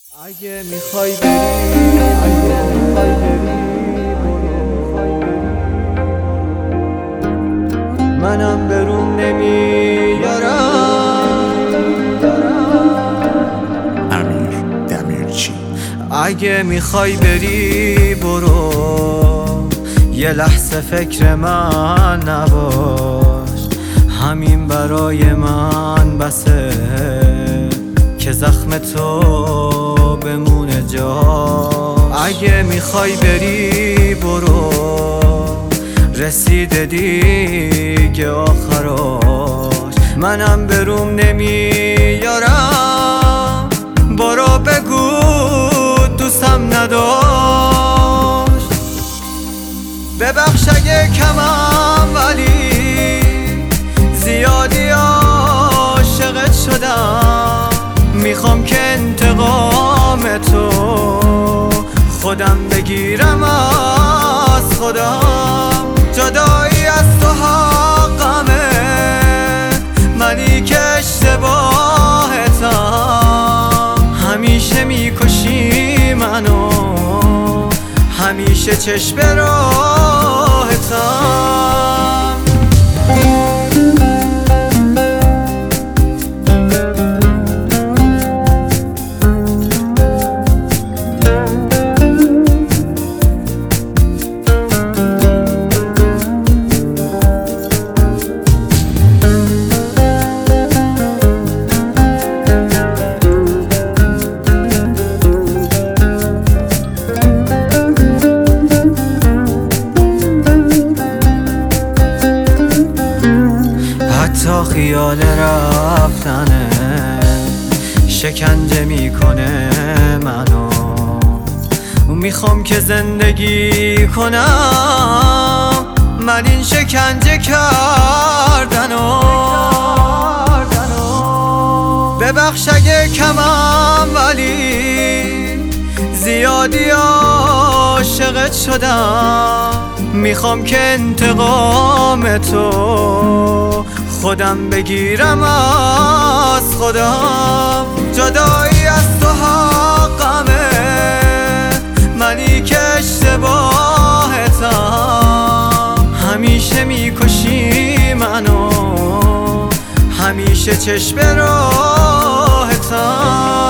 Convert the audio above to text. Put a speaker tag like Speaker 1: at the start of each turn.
Speaker 1: اگه میخوای بری منم بروم نمیارم.
Speaker 2: امیر دمیرچی.
Speaker 1: اگه میخوای بری برو، یه لحظه فکر من نباش. همین برای من بسه که زخم تو بمونه جا. اگه میخوای بری برو، رسیده دیگه آخراش. منم بروم نمیارم. برو بگو دوستم نداشت. ببخش اگه کمم ولی زیادی عاشقت شدم. میخوام که انتقام تو خودم بگیرم از خودم. جدایی از تو حقمه، منی که اشتباهتم. همیشه میکشی منو، همیشه چشم به راهتم. تا خیال رفتنه شکنجه میکنه منو. میخوام که زندگی کنم من این شکنجه کردنو. ببخش اگه کمم ولی زیادی عاشقت شدم. میخوام که انتقام تو خودم بگیرم از خودم. جدایی از تو حقمه، منی که اشتباهتم. همیشه میکشی منو، همیشه چشم به راهتم.